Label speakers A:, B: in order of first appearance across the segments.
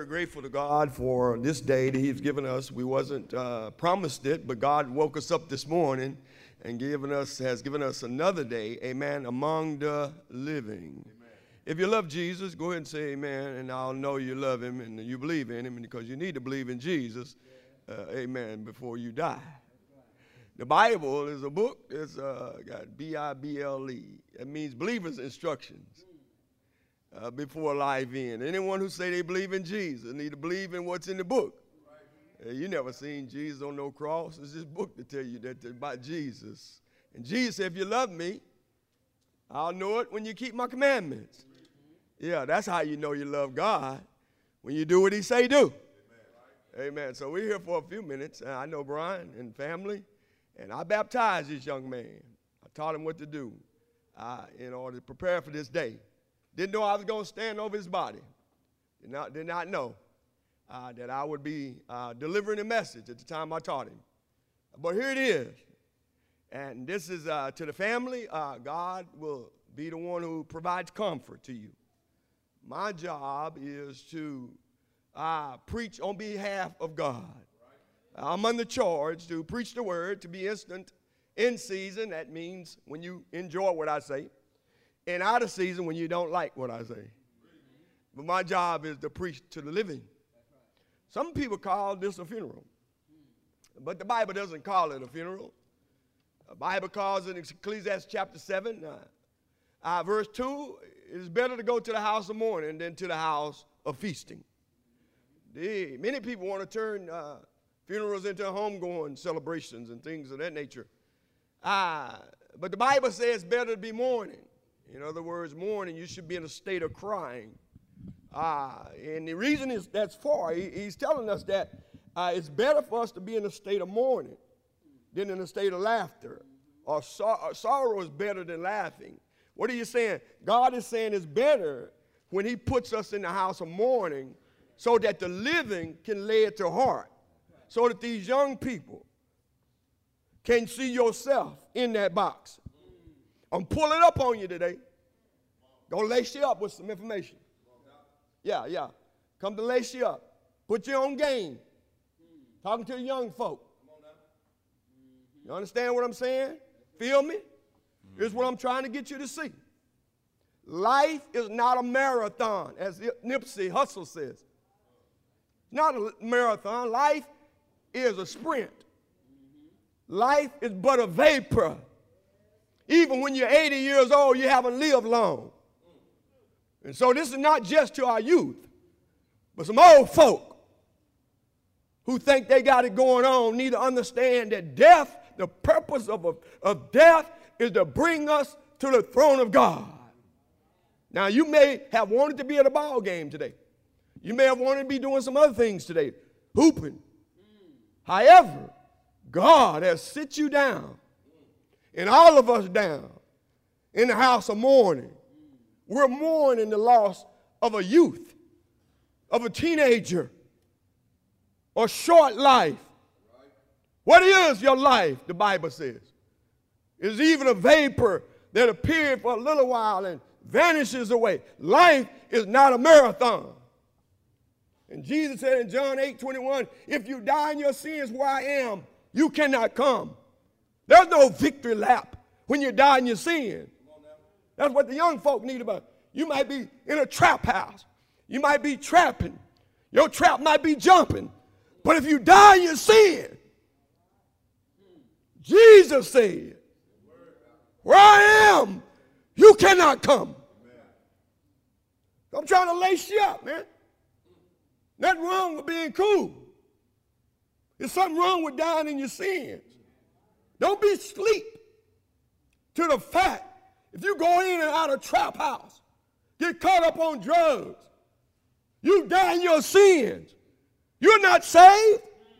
A: very grateful to God for this day that He's given us. We wasn't promised it, but God woke us up this morning and has given us another day, amen, among the living. Amen. If you love Jesus, go ahead and say amen, and I'll know you love Him and you believe in Him, because you need to believe in Jesus, amen, before you die. The Bible is a book. It's got B-I-B-L-E. That means believer's instructions. Before life end. Anyone who say they believe in Jesus need to believe in what's in the book. You never seen Jesus on no cross. It's this book to tell you that about Jesus. And Jesus said, if you love me, I'll know it when you keep my commandments. Yeah, that's how you know you love God, when you do what He say do. Amen. So we're here for a few minutes. I know Brian and family, and I baptized this young man. I taught him what to do in order to prepare for this day. Didn't know I was going to stand over his body. Did not know that I would be delivering a message at the time I taught him. But here it is. And this is to the family. God will be the one who provides comfort to you. My job is to preach on behalf of God. I'm under charge to preach the word, to be instant in season. That means when you enjoy what I say. And out of season when you don't like what I say. But my job is to preach to the living. Some people call this a funeral. But the Bible doesn't call it a funeral. The Bible calls it in Ecclesiastes chapter 7, verse 2, it is better to go to the house of mourning than to the house of feasting. Many people want to turn funerals into homegoing celebrations and things of that nature. But the Bible says it's better to be mourning. In other words, mourning, you should be in a state of crying. And the reason is that's for, he's telling us that it's better for us to be in a state of mourning than in a state of laughter. Or sorrow is better than laughing. What are you saying? God is saying it's better when He puts us in the house of mourning so that the living can lay it to heart. So that these young people can see yourself in that box. I'm pulling up on you today. Gonna lace you up with some information. Yeah. Come to lace you up. Put you on game. Talking to the young folk. You understand what I'm saying? Feel me? Here's what I'm trying to get you to see. Life is not a marathon, as Nipsey Hussle says. It's not a marathon. Life is a sprint. Life is but a vapor. Even when you're 80 years old, you haven't lived long. And so this is not just to our youth, but some old folk who think they got it going on need to understand that death, the purpose of death is to bring us to the throne of God. Now, you may have wanted to be at a ball game today. You may have wanted to be doing some other things today, hooping. However, God has sit you down, and all of us down, in the house of mourning. We're mourning the loss of a youth, of a teenager, a short life. What is your life, the Bible says? It's even a vapor that appears for a little while and vanishes away. Life is not a marathon. And Jesus said in John 8:21, if you die in your sins where I am, you cannot come. There's no victory lap when you die in your sin. That's what the young folk need about. You might be in a trap house. You might be trapping. Your trap might be jumping. But if you die in your sin, Jesus said, where I am, you cannot come. I'm trying to lace you up, man. Nothing wrong with being cool. There's something wrong with dying in your sins. Don't be asleep to the fact if you go in and out of trap house, get caught up on drugs, you die in your sins, you're not saved.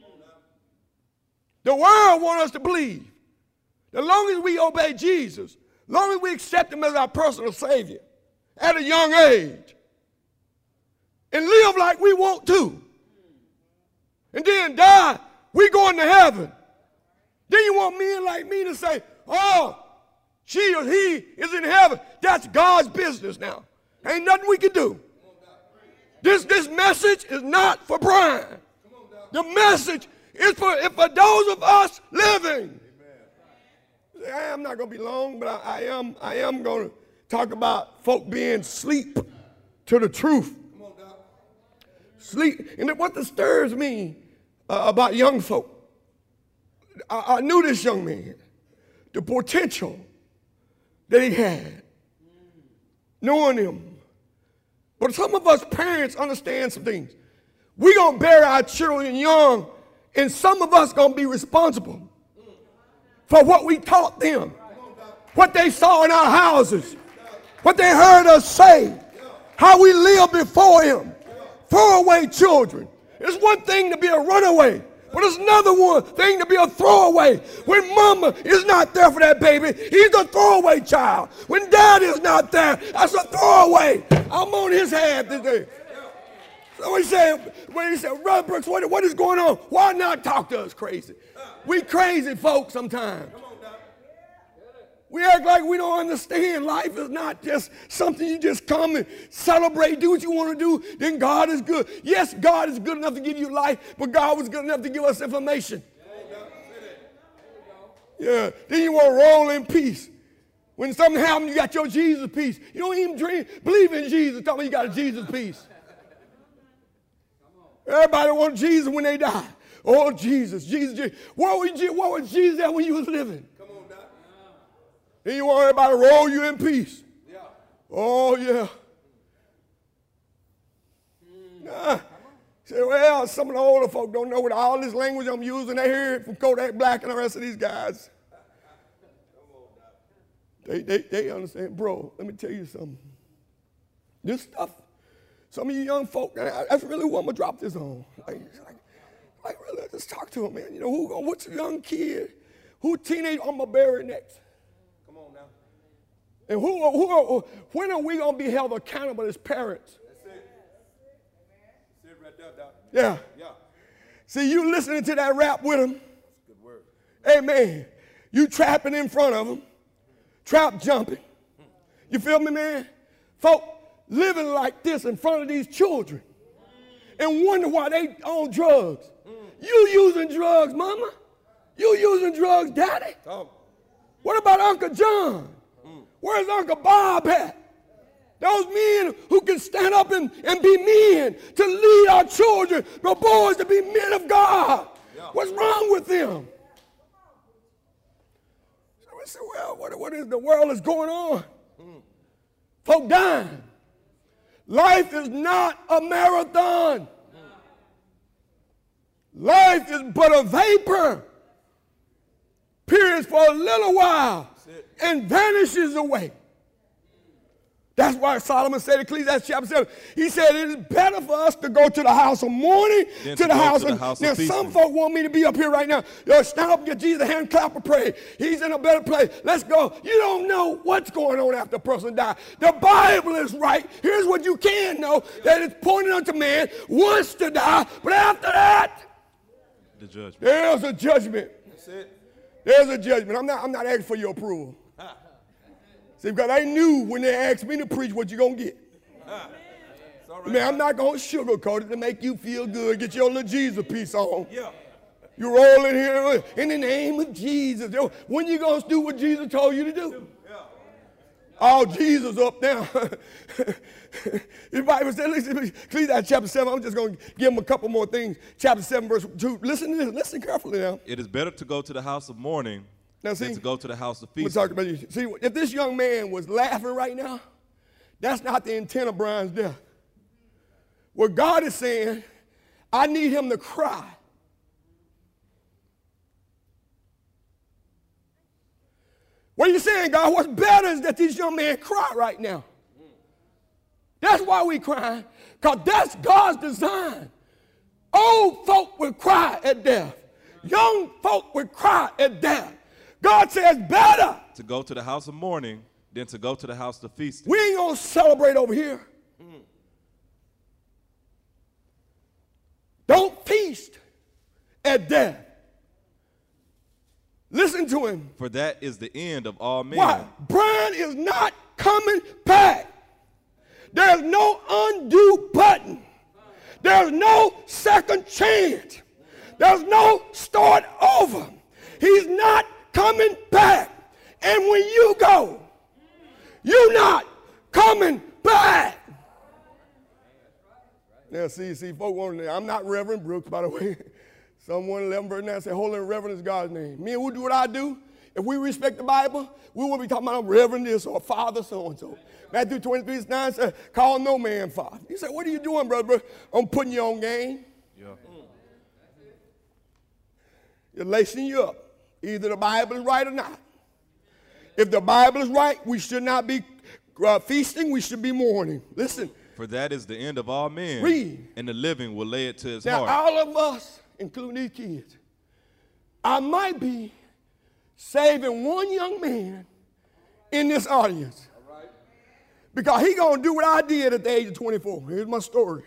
A: The world wants us to believe that as long as we obey Jesus, as long as we accept Him as our personal Savior at a young age and live like we want to, and then die, we going to heaven. Then you want men like me to say, oh, she or he is in heaven. That's God's business now. Ain't nothing we can do. This message is not for Brian. The message is for those of us living. I'm not going to be long, but I am going to talk about folk being asleep to the truth. Sleep. And what disturbs me about young folk, I knew this young man, the potential that he had, knowing him. But some of us parents understand some things. We're going to bury our children young, and some of us going to be responsible for what we taught them, what they saw in our houses, what they heard us say, how we lived before him. Throwaway children. It's one thing to be a runaway, but it's another thing to be a throwaway. When mama is not there for that baby, he's a throwaway child. When dad is not there, that's a throwaway. I'm on his head today. So he said, Brother Brooks, what is going on? Why not talk to us crazy? We crazy folks sometimes. We act like we don't understand. Life is not just something you just come and celebrate, do what you want to do, then God is good. Yes, God is good enough to give you life, but God was good enough to give us information. Yeah, then you want to roll in peace. When something happens, you got your Jesus peace. You don't even believe in Jesus, tell me you got a Jesus peace. Everybody wants Jesus when they die. Oh, Jesus. What was Jesus at when you was living? Then you want everybody to roll you in peace. Yeah. Oh, yeah. Say, well, some of the older folk don't know what all this language I'm using. They hear it from Kodak Black and the rest of these guys. They understand. Bro, let me tell you something. This stuff, some of you young folk, that's really what I'm going to drop this on. Like really, just talk to them, man. You know, what's a young kid? Who teenage I'm going to bury next? And when are we going to be held accountable as parents? That's it. That's it right there, Doc. Yeah. See, you listening to that rap with them. That's a good word. Amen. You trapping in front of them. Trap jumping. You feel me, man? Folk living like this in front of these children and wonder why they on drugs. You using drugs, mama? You using drugs, daddy? What about Uncle John? Where's Uncle Bob at? Those men who can stand up and be men to lead our children, the boys to be men of God. Yeah. What's wrong with them? So we say, well, what is the world is going on? Folk dying. Life is not a marathon. Life is but a vapor. Periods for a little while and vanishes away. That's why Solomon said in Ecclesiastes chapter 7, he said it is better for us to go to the house of mourning to the house of feasting. Now some folk want me to be up here right now. Yo, stand up and get Jesus a hand clap and pray. He's in a better place. Let's go. You don't know what's going on after a person dies. The Bible is right. Here's what you can know, that it's pointing unto man once to die, but after that, the judgment. There's a judgment. That's it. There's a judgment. I'm not asking for your approval. See, because I knew when they asked me to preach what you're going to get. Right. Man, I'm not going to sugarcoat it to make you feel good. Get your little Jesus piece on. Yeah. You roll in here in the name of Jesus. When you going to do what Jesus told you to do? Yeah. Oh, Jesus up now. The Bible said, Ecclesiastes chapter 7, I'm just going to give them a couple more things. Chapter 7, verse 2. Listen to this. Listen carefully now.
B: It is better to go to the house of mourning than to go to the house of feasting.
A: We're talking about you. See, if this young man was laughing right now, that's not the intent of Brian's death. What God is saying, I need him to cry. What are you saying, God? What's better is that this young man cry right now. That's why we crying, because that's God's design. Old folk will cry at death. Young folk will cry at death. God says better
B: to go to the house of mourning than to go to the house of feasting.
A: We ain't going to celebrate over here. Don't feast at death. Listen to him.
B: For that is the end of all men.
A: Why? Brian is not coming back. There's no undo button. There's no second chance. There's no start over. He's not coming back. And when you go, you're not coming back. Now, see, folk want to, I'm not Reverend Brooks, by the way. Psalm 111 verse 9 said, holy and reverend is God's name. Me and we do what I do. If we respect the Bible, we won't be talking about Reverend this or Father so-and-so. Matthew 23:9 says, call no man father. You say, what are you doing, brother? I'm putting you on game. Yeah. You're lacing you up. Either the Bible is right or not. If the Bible is right, we should not be feasting, we should be mourning. Listen.
B: For that is the end of all men.
A: Read.
B: And the living will lay it to his
A: now,
B: heart.
A: All of us, including these kids, I might be saving one young man in this audience. All right. Because he's going to do what I did at the age of 24. Here's my story.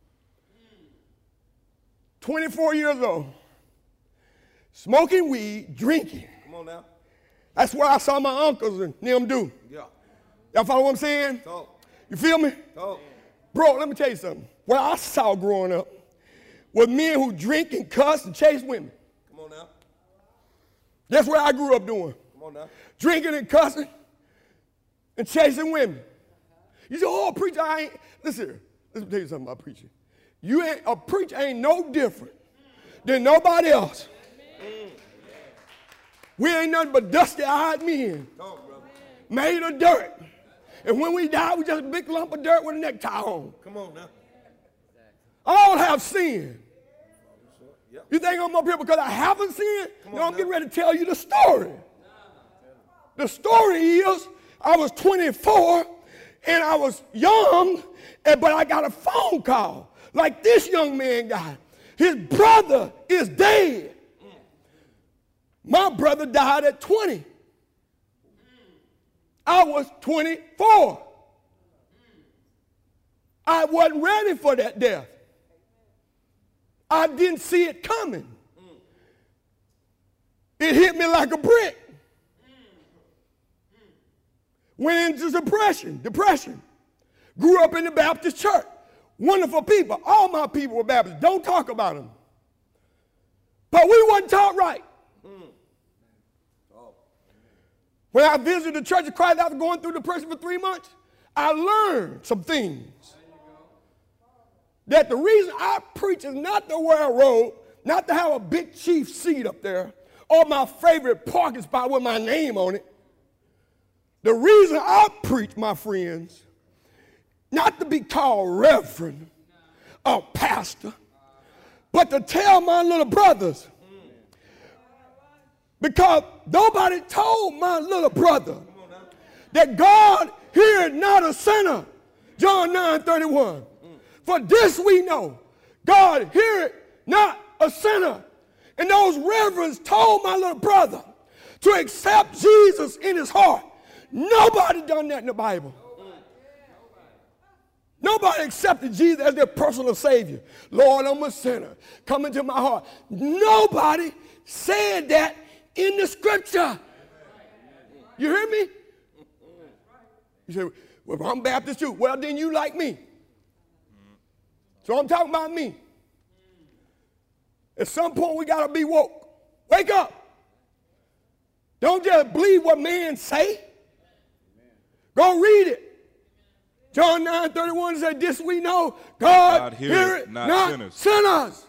A: 24 years old. Smoking weed, drinking.
C: Come on now.
A: That's what I saw my uncles and them do.
C: Yeah.
A: Y'all follow what I'm saying?
C: Talk.
A: You feel me?
C: Talk.
A: Bro, let me tell you something. What I saw growing up was men who drink and cuss and chase women.
C: Come on now.
A: That's what I grew up doing.
C: Come on now.
A: Drinking and cussing and chasing women. You say, oh, preacher, I ain't. Listen here. Let me tell you something about preaching. A preacher ain't no different than nobody else. We ain't nothing but dusty-eyed men.
C: Talk, brother.
A: Made of dirt. And when we die, we just a big lump of dirt with a necktie on.
C: Come on now.
A: All have sinned.
C: Yep.
A: You think I'm up here because I haven't sinned? No, I'm getting ready to tell you the story. The story is I was 24 and I was young, but I got a phone call like this young man got. His brother is dead. My brother died at 20. I was 24. I wasn't ready for that death. I didn't see it coming. It hit me like a brick. Went into depression. Grew up in the Baptist church. Wonderful people. All my people were Baptists. Don't talk about them. But we wasn't taught right. When I visited the Church of Christ after going through depression for 3 months, I learned some things. That the reason I preach is not to wear a robe, not to have a big chief seat up there, or my favorite parking spot with my name on it. The reason I preach, my friends, not to be called reverend or pastor, but to tell my little brothers. Because nobody told my little brother that God heareth not a sinner. John 9:31. For this we know, God heareth not a sinner. And those reverends told my little brother to accept Jesus in his heart. Nobody done that in the Bible. Nobody accepted Jesus as their personal Savior. Lord, I'm a sinner. Come into my heart. Nobody said that in the scripture. You hear me? You say, well, I'm Baptist too. Well, then you like me. So I'm talking about me. At some point, we got to be woke. Wake up. Don't just believe what men say. Go read it. John 9:31 said, this we know, God heareth not sinners.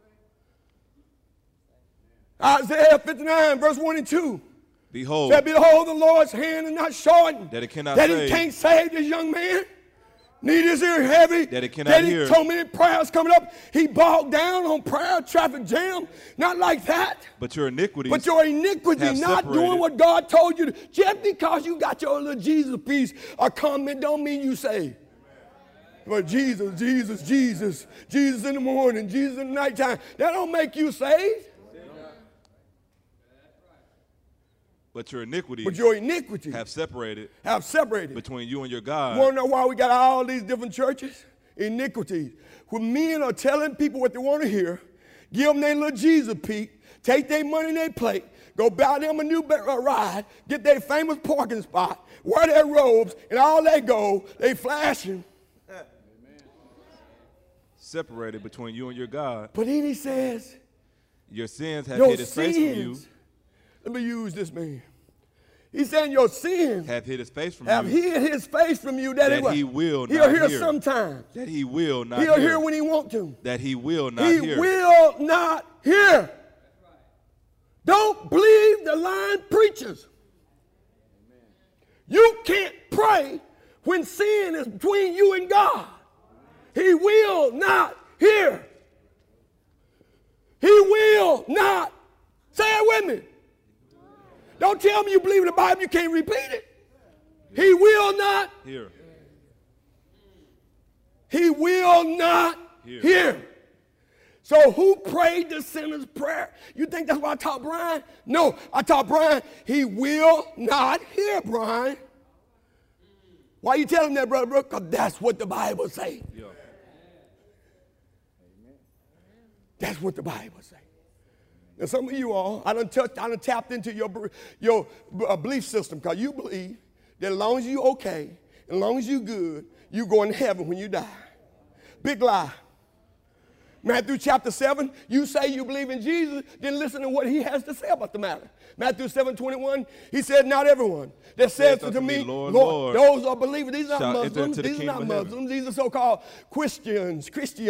A: Isaiah 59, verse 1 and 2.
B: Behold,
A: the Lord's hand is not shortened,
B: that it cannot
A: that
B: save.
A: He can't save this young man. Neither is ear heavy,
B: that it cannot hear.
A: So many prayers coming up. He bogged down on prayer, traffic jam. Not like that.
B: But your iniquity,
A: not doing what God told you to. Just because you got your little Jesus piece or comment don't mean you saved. But Jesus in the morning, Jesus in the nighttime, that don't make you saved.
B: But your iniquity have separated between you and your God.
A: You want to know why we got all these different churches? Iniquities. When men are telling people what they want to hear, give them their little Jesus peak, take their money in their plate, go buy them a new ride, get their famous parking spot, wear their robes, and all they go, they flashing.
B: separated between you and your God.
A: But then he says,
B: your sins have hid his face from you.
A: Let me use this man. He's saying your sins
B: have hid his face from
A: have
B: you.
A: hid his face from you. That
B: he will
A: he'll
B: not
A: hear sometimes.
B: That he will not
A: he'll hear when he want to.
B: That he will not hear.
A: He will not hear. Don't believe the lying preachers. You can't pray when sin is between you and God. He will not hear. He will not. Say it with me. Don't tell me you believe in the Bible, you can't repeat it. He will not
B: hear.
A: He will not hear. So who prayed the sinner's prayer? You think that's why I taught Brian? No, I taught Brian, he will not hear, Brian. Why you telling him that, Brother Brooke? Because that's what the Bible says. Yeah. That's what the Bible says. Now some of you all, I done tapped into your belief system, because you believe that as long as you okay, as long as you good, you going to heaven when you die. Big lie. Matthew chapter 7, you say you believe in Jesus, then listen to what he has to say about the matter. Matthew 7:21, he said, not everyone that says unto me, Lord, Lord, those are believers. These are not Muslims. These are not Muslims. These are so-called Christians.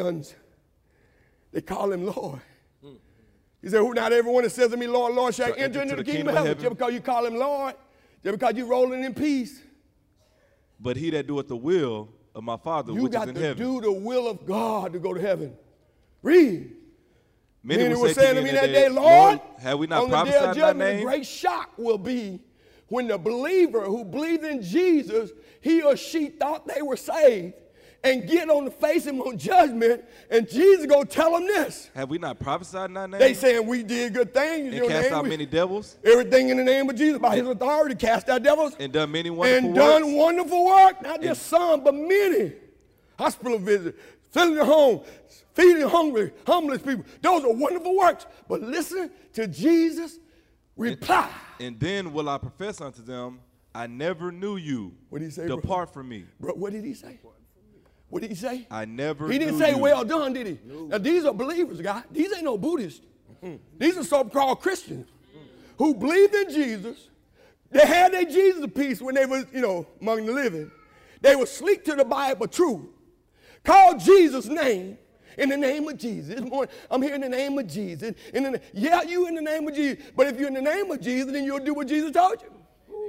A: They call him Lord. He said, who not everyone that says to me, Lord, Lord, shall enter into the kingdom of heaven. Just because you call him Lord, just because you rolling in peace.
B: But he that doeth the will of my Father which is in heaven. You got to do
A: the will of God to go to heaven. Read. Many were saying to me that day, Lord,
B: have we not
A: on the day of judgment, a great shock will be when the believer who believed in Jesus, he or she thought they were saved, and get on the face of him on judgment, and Jesus go tell them this.
B: Have we not prophesied in thy name?
A: They saying we did good things.
B: And cast out many devils.
A: Everything in the name of Jesus, by his authority, cast out devils.
B: And done many wonderful works.
A: And done wonderful work. Not just some, but many. Hospital visits, filling the home, feeding homeless people. Those are wonderful works. But listen to Jesus' reply.
B: And then will I profess unto them, I never knew you.
A: What did he say?
B: Depart from me.
A: Bro, what did he say? What did he say?
B: I never knew you.
A: He didn't say, well done, did he? No. Now, these are believers, guys. These ain't no Buddhists. These are so-called Christians who believed in Jesus. They had their Jesus piece when they was, among the living. They would sleep to the Bible truth. Call Jesus' name in the name of Jesus. This morning, I'm here in the name of Jesus. You in the name of Jesus. But if you're in the name of Jesus, then you'll do what Jesus told you.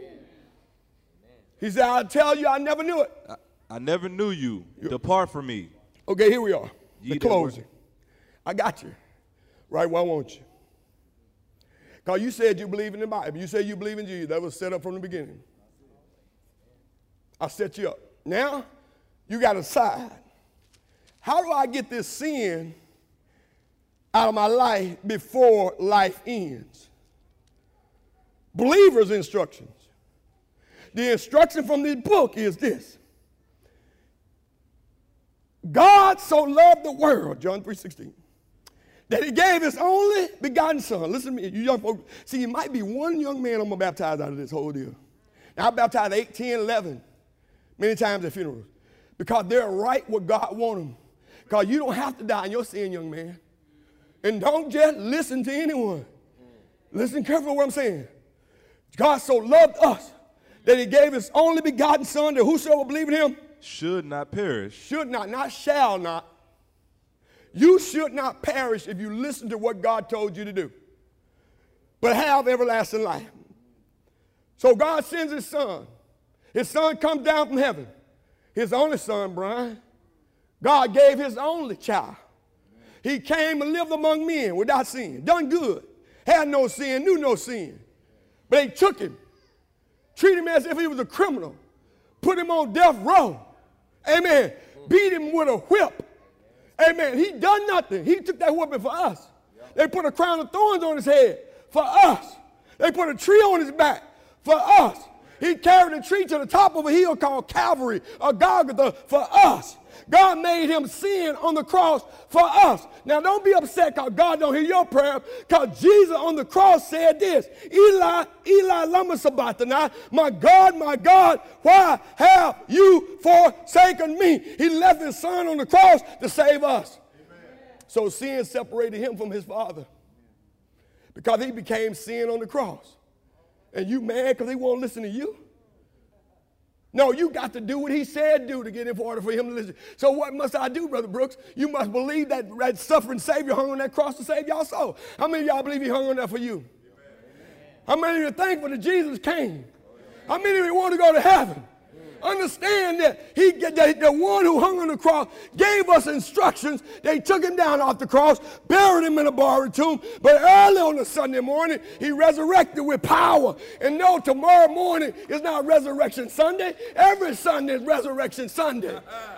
A: He said, I'll tell you, I never knew it.
B: I never knew you. Depart from me.
A: Okay, here we are. The closing. I got you. Right where I want you. Because you said you believe in the Bible. You said you believe in Jesus. That was set up from the beginning. I set you up. Now, you got to decide. How do I get this sin out of my life before life ends? Believer's instructions. The instruction from this book is this. God so loved the world, John 3:16, that he gave his only begotten son. Listen to me, you young folks. See, you might be one young man I'm going to baptize out of this whole deal. Now, I baptized 8, 10, 11, many times at funerals, because they're right what God wants them. Because you don't have to die in your sin, young man. And don't just listen to anyone. Listen carefully to what I'm saying. God so loved us that he gave his only begotten son, that whosoever believe in him
B: should not perish.
A: Should not shall not. You should not perish if you listen to what God told you to do, but have everlasting life. So God sends his son. His son comes down from heaven. His only son, Brian. God gave his only child. He came and lived among men without sin. Done good. Had no sin, knew no sin. But they took him, treated him as if he was a criminal, put him on death row. Amen. Beat him with a whip. Amen. He done nothing. He took that whipping for us. They put a crown of thorns on his head for us. They put a tree on his back for us. He carried a tree to the top of a hill called Calvary, or Golgotha, for us. God made him sin on the cross for us. Now, don't be upset because God don't hear your prayer, because Jesus on the cross said this, Eli, Eli, lama sabachthani, my God, why have you forsaken me? He left his son on the cross to save us. So sin separated him from his Father because he became sin on the cross. And you mad because he won't listen to you? No, you got to do what he said do to get in order for him to listen. So what must I do, Brother Brooks? You must believe that suffering Savior hung on that cross to save y'all soul. How many of y'all believe he hung on that for you? Amen. How many of you are thankful that Jesus came? How many of you want to go to heaven? Understand that the one who hung on the cross gave us instructions. They took him down off the cross, buried him in a borrowed tomb, but early on a Sunday morning, he resurrected with power. And no, tomorrow morning is not Resurrection Sunday. Every Sunday is Resurrection Sunday.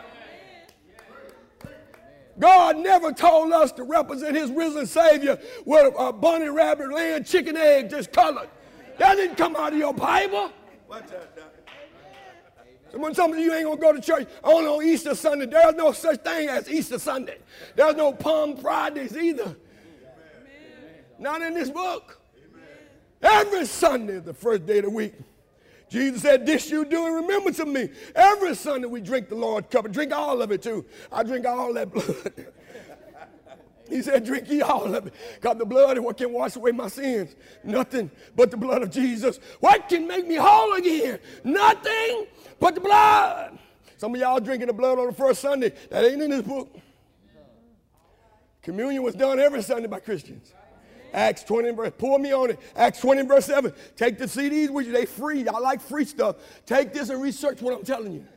A: God never told us to represent his risen Savior with a bunny, rabbit, lamb, chicken, egg, just colored. That didn't come out of your Bible.
C: Watch that, Doc.
A: When some of you ain't going to go to church on Easter Sunday, there's no such thing as Easter Sunday. There's no Palm Fridays either. Amen. Not in this book. Amen. Every Sunday is the first day of the week. Jesus said, this you do in remembrance of me. Every Sunday we drink the Lord's cup. Drink all of it too. I drink all that blood. He said, drink ye all of it. Because the blood is what can wash away my sins. Nothing but the blood of Jesus. What can make me whole again? Nothing but the blood. Some of y'all drinking the blood on the first Sunday. That ain't in this book. Communion was done every Sunday by Christians. Acts 20, pour me on it. Acts 20, verse 7. Take the CDs with you. They free. Y'all like free stuff. Take this and research what I'm telling you.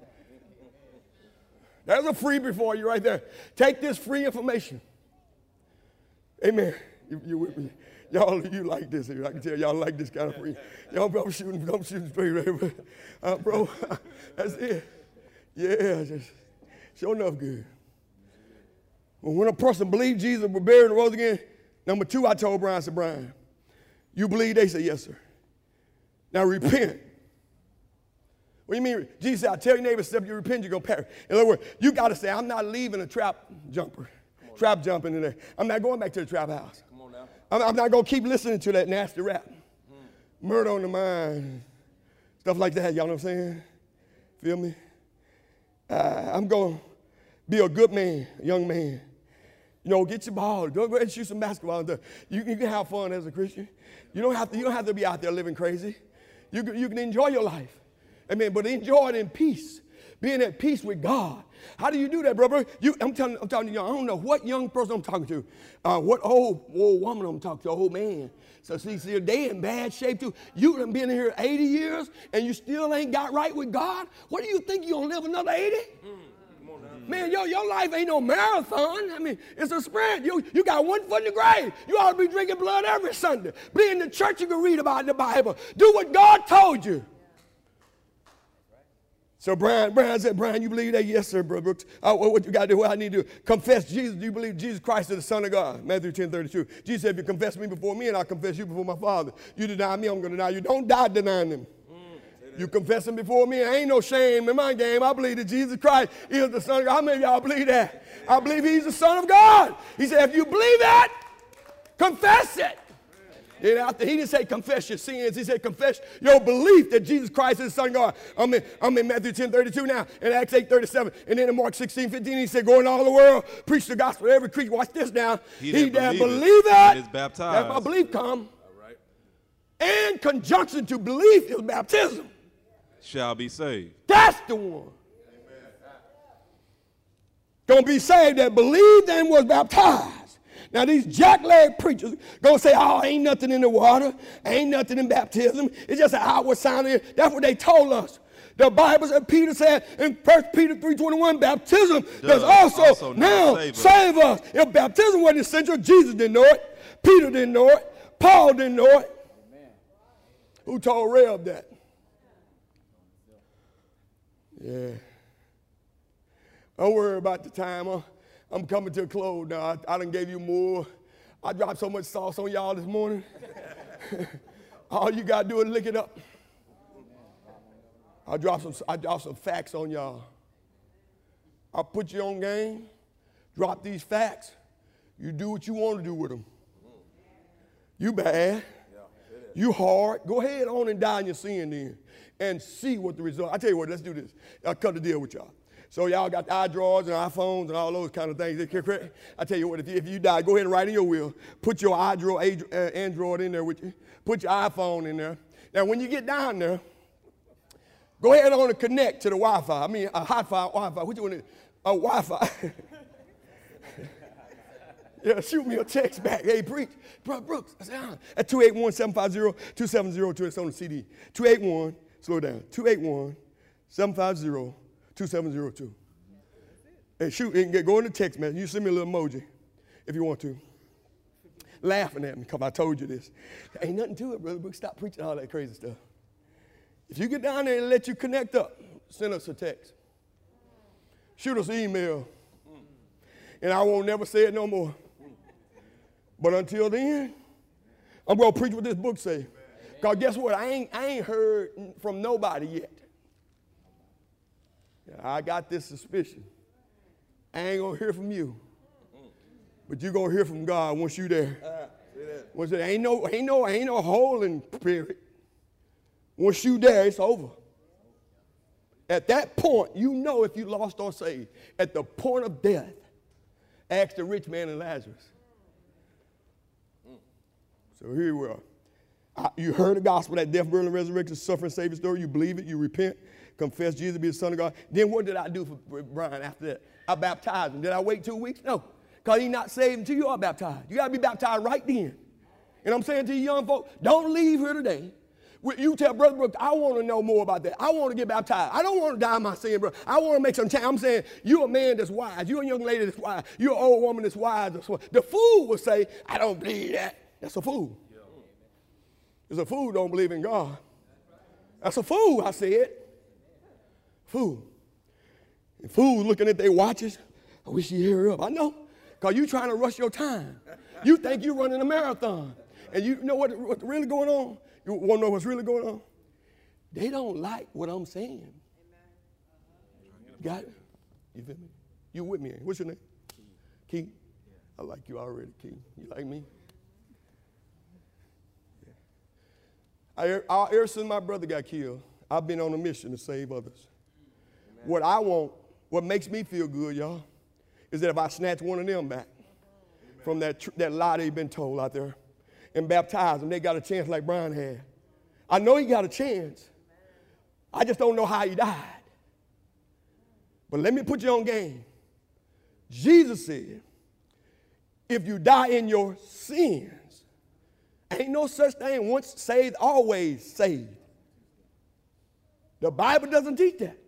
A: There's a freebie for you right there. Take this free information. Amen. You with me? Y'all, you like this. I can tell y'all like this kind of free. Y'all, I'm shooting straight right. Bro, that's it. Yeah, just sure enough good. When a person believes Jesus was buried and rose again, number two, I told Brian, I said, Brian, you believe? They said, yes, sir. Now repent. What do you mean? Jesus said, I tell your neighbor, except you repent, you're going to perish. In other words, you got to say, I'm not leaving a trap jumping in there. I'm not going back to the trap house. I'm not going to keep listening to that nasty rap. Murder on the mind, stuff like that. Y'all know what I'm saying? Feel me? I'm going to be a good man, a young man. You know, get your ball. Go ahead and shoot some basketball. You can have fun as a Christian. You don't have to be out there living crazy. You can enjoy your life. Amen. But enjoy it in peace. Being at peace with God. How do you do that, brother? I'm telling you, I don't know what young person I'm talking to, what old woman I'm talking to, old man. So see, they in bad shape too. You done been here 80 years and you still ain't got right with God? What do you think you're going to live another 80? Man, your life ain't no marathon. I mean, it's a sprint. You got one foot in the grave. You ought to be drinking blood every Sunday. Be in the church, you can read about the Bible. Do what God told you. So Brian said, Brian, you believe that? Yes, sir, Brother Brooks. What you got to do, what I need to do? Confess Jesus. Do you believe Jesus Christ is the Son of God? Matthew 10:32. Jesus said, if you confess me before me, and I'll confess you before my Father. You deny me, I'm going to deny you. Don't die denying him. You confess him before me, and ain't no shame in my game. I believe that Jesus Christ is the Son of God. How many of y'all believe that? I believe he's the Son of God. He said, if you believe that, confess it. And after he didn't say confess your sins, he said confess your belief that Jesus Christ is the Son of God. I'm in Matthew 10:32 now, and Acts 8:37, and then in Mark 16:15, he said, go in all the world, preach the gospel to every creature. Watch this now. He that believeth is baptized. That's my belief come. All right. And conjunction to belief is baptism.
B: Shall be saved.
A: That's the one. Gonna be saved that believed and was baptized. Now these jackleg preachers gonna say, oh, ain't nothing in the water, ain't nothing in baptism. It's just an outward sign. That's what they told us. The Bible said, Peter said in 1 Peter 3:21, baptism does also now save us. If baptism wasn't essential, Jesus didn't know it. Peter didn't know it. Paul didn't know it. Amen. Who told Reb that? Yeah. Don't worry about the time. I'm coming to a close now. I done gave you more. I dropped so much sauce on y'all this morning. All you got to do is lick it up. I dropped some facts on y'all. I'll put you on game. Drop these facts. You do what you want to do with them. You bad. You hard. Go ahead on and die in your sin then. And see what the result. I tell you what, let's do this. I'll cut the deal with y'all. So y'all got iDrawers and iPhones and all those kind of things. I tell you what, if you die, go ahead and write in your will. Put your Android in there with you. Put your iPhone in there. Now, when you get down there, go ahead on and connect to the Wi-Fi. I mean, a hot-fi Wi-Fi. Which one is Wi-Fi? Yeah, shoot me a text back. Hey, preach. Brother Brooks. I said, at 281-750-2702. It's on the CD. 281, slow down. 281-750-2702. And shoot, go in the text, man. You send me a little emoji if you want to. Laughing at me because I told you this. Ain't nothing to it, Brother Brooks. Stop preaching all that crazy stuff. If you get down there and let you connect up, send us a text. Shoot us an email. And I won't never say it no more. But until then, I'm going to preach what this book say. Because guess what? I ain't heard from nobody yet. I got this suspicion. I ain't going to hear from you. But you're going to hear from God once you're there. Once there ain't no holding period. Once you're there, it's over. At that point, you know if you lost or saved. At the point of death, ask the rich man and Lazarus. So here we are. You heard the gospel, that death, burial, and resurrection, suffering, Savior story. You believe it, you repent, confess Jesus to be the Son of God. Then what did I do for Brian after that? I baptized him. Did I wait 2 weeks? No, because he's not saved until you are baptized. You got to be baptized right then. And I'm saying to you young folk, don't leave here today. You tell Brother Brooks, I want to know more about that. I want to get baptized. I don't want to die in my sin, bro. I want to make some change. I'm saying, you're a man that's wise. You're a young lady that's wise. You're an old woman that's wise. The fool will say, I don't believe that. That's a fool. Because a fool don't believe in God. That's a fool, I said. Fool. And fools looking at their watches, I wish you hurry up. I know, because you trying to rush your time. You think you're running a marathon. And you know what's really going on? You want to know what's really going on? They don't like what I'm saying. Got it? You feel me? You with me? What's your name? Keith. I like you already, Keith. You like me? Ever since my brother got killed, I've been on a mission to save others. Amen. What I want, what makes me feel good, y'all, is that if I snatch one of them back from that lie they've been told out there and baptize them, they got a chance like Brian had. I know he got a chance. I just don't know how he died. But let me put you on game. Jesus said, if you die in your sins, ain't no such thing, once saved, always saved. The Bible doesn't teach that.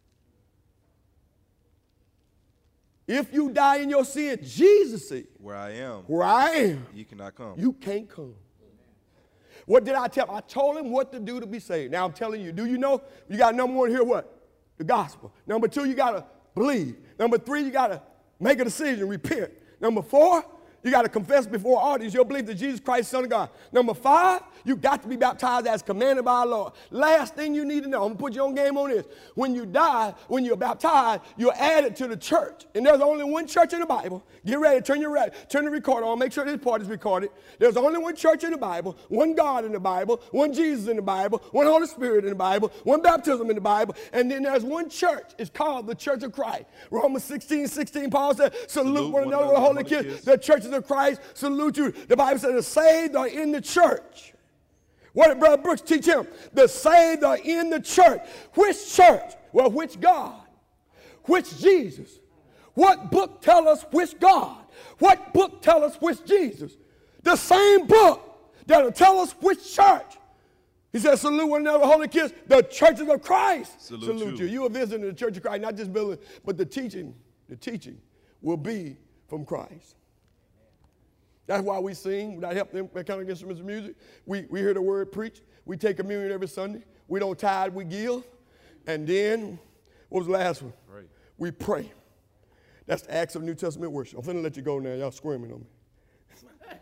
A: If you die in your sin, Jesus said, where I am, you cannot come. You can't come. What did I tell him? I told him what to do to be saved. Now I'm telling you, do you know? You got number one here, what? The gospel. Number two, you got to believe. Number three, you got to make a decision, repent. Number four, you got to confess before all these your belief that Jesus Christ is the Son of God. Number five, you got to be baptized as commanded by our Lord. Last thing you need to know, I'm going to put you on game on this. When you die, when you're baptized, you're added to the church. And there's only one church in the Bible. Get ready, turn the recorder on, make sure this part is recorded. There's only one church in the Bible, one God in the Bible, one Jesus in the Bible, one Holy Spirit in the Bible, one baptism in the Bible, and then there's one church. It's called the Church of Christ. Romans 16:16, Paul said, salute one another with a holy kiss. The churches of Christ salute you. The Bible says the saved are in the church. What did Brother Brooks teach him? The saved are in the church. Which church? Well, which God? Which Jesus? What book tell us which God? What book tell us which Jesus? The same book that'll tell us which church. He said, salute one another, holy kiss. The churches of Christ salute you. You are visiting the Church of Christ, not just building, but the teaching will be from Christ. That's why we sing. That help them kind of instruments of music. We hear the word preached. We take communion every Sunday. We don't tithe, we give. And then, what was the last one? Right. We pray. That's the acts of New Testament worship. I'm finna let you go now. Y'all screaming on me.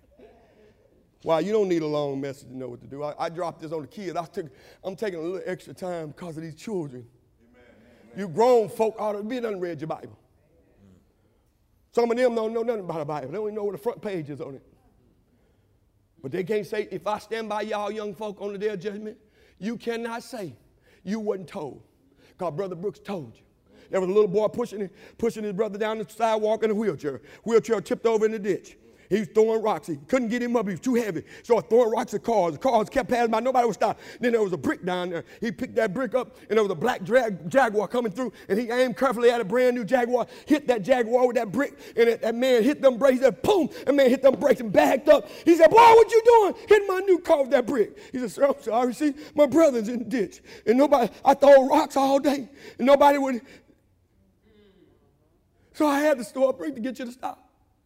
A: Why? You don't need a long message to know what to do. I dropped this on the kids. I'm taking a little extra time because of these children. Amen. You grown folk ought to be done read your Bible. Some of them don't know nothing about the Bible. They don't even know what the front page is on it. But they can't say, if I stand by y'all young folk on the day of judgment, you cannot say you wasn't told. Because Brother Brooks told you. There was a little boy pushing his brother down the sidewalk in a wheelchair. Wheelchair tipped over in the ditch. He was throwing rocks. He couldn't get him up. He was too heavy. So throwing rocks at cars. The cars kept passing by. Nobody would stop. Then there was a brick down there. He picked that brick up, and there was a black Jaguar coming through, and he aimed carefully at a brand new Jaguar, hit that Jaguar with that brick, and that man hit them brakes. He said, boom! That man hit them brakes and backed up. He said, boy, what you doing? Hitting my new car with that brick. He said, sir, I'm sorry. See, my brother's in the ditch. And I throw rocks all day, and nobody would. So I had to store a brick to get you to stop.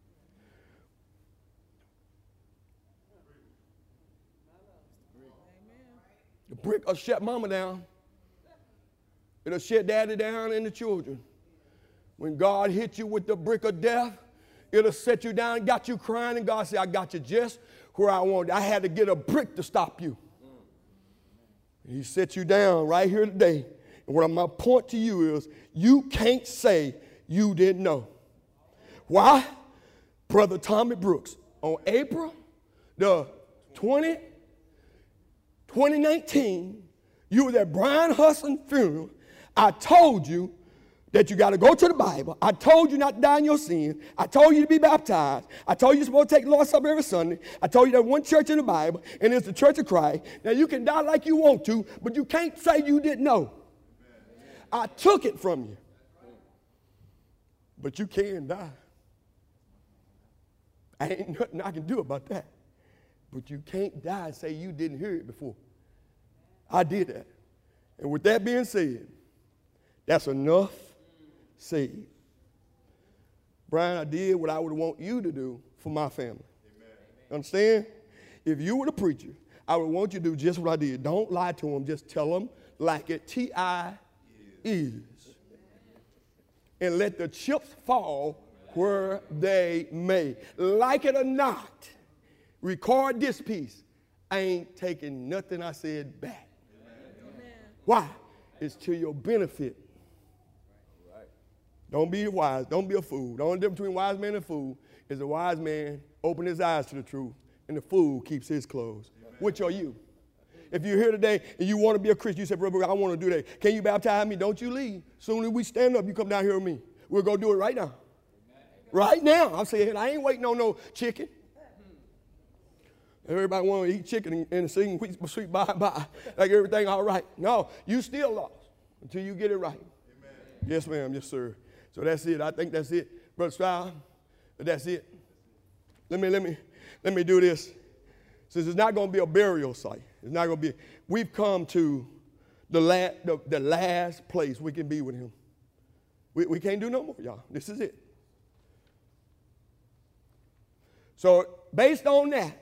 A: The brick will shut mama down. It'll shut daddy down and the children. When God hit you with the brick of death, it'll set you down and got you crying, and God said, I got you just where I wanted. I had to get a brick to stop you. And he set you down right here today. And what my point to you is, you can't say you didn't know. Why? Brother Tommy Brooks, on April the 20th, 2019, you was at Brian Huston's funeral. I told you that you got to go to the Bible. I told you not to die in your sin. I told you to be baptized. I told you you're supposed to take the Lord's Supper every Sunday. I told you there's one church in the Bible, and it's the Church of Christ. Now, you can die like you want to, but you can't say you didn't know. I took it from you. But you can die. Ain't nothing I can do about that. But you can't die and say you didn't hear it before. I did that. And with that being said, that's enough said. Brian, I did what I would want you to do for my family. Amen. Understand? If you were the preacher, I would want you to do just what I did. Don't lie to them. Just tell them like it is. And let the chips fall where they may. Like it or not, record this piece. I ain't taking nothing I said back. Amen. Why? It's to your benefit. Right. Don't be wise. Don't be a fool. The only difference between wise man and fool is a wise man opens his eyes to the truth, and the fool keeps his clothes. Amen. Which are you? If you're here today and you want to be a Christian, you say, brother, I want to do that. Can you baptize me? Don't you leave. Soon as we stand up, you come down here with me. We're going to do it right now. Amen. Right now. I'm saying, I ain't waiting on no chicken. Everybody want to eat chicken and sing sweet bye-bye, like everything all right. No, you still lost until you get it right. Amen. Yes, ma'am. Yes, sir. So that's it. I think that's it. Brother Stroud, that's it. Let me do this. Since it's not going to be a burial site. It's not going to be. We've come to the last place we can be with him. We can't do no more, y'all. This is it. So based on that,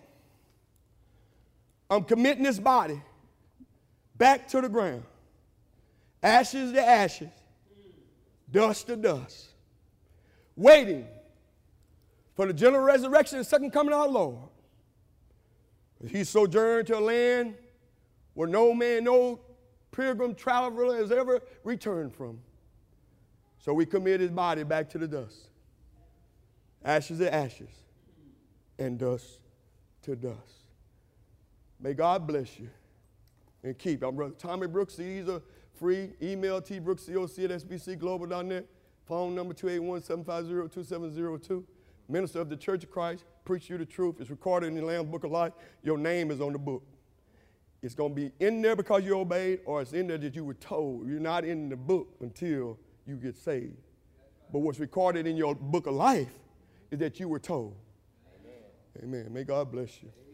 A: I'm committing this body back to the ground. Ashes to ashes, dust to dust. Waiting for the general resurrection and second coming of our Lord. He sojourned to a land where no man, no pilgrim traveler has ever returned from. So we commit his body back to the dust. Ashes to ashes and dust to dust. May God bless you and keep. I'm Brother Tommy Brooks. These are free. Email tbrooks@sbcglobal.net. Phone number 281-750-2702. Minister of the Church of Christ. Preach you the truth. It's recorded in the Lamb's Book of Life. Your name is on the book. It's going to be in there because you obeyed, or it's in there that you were told. You're not in the book until you get saved. But what's recorded in your book of life is that you were told. Amen. Amen. May God bless you.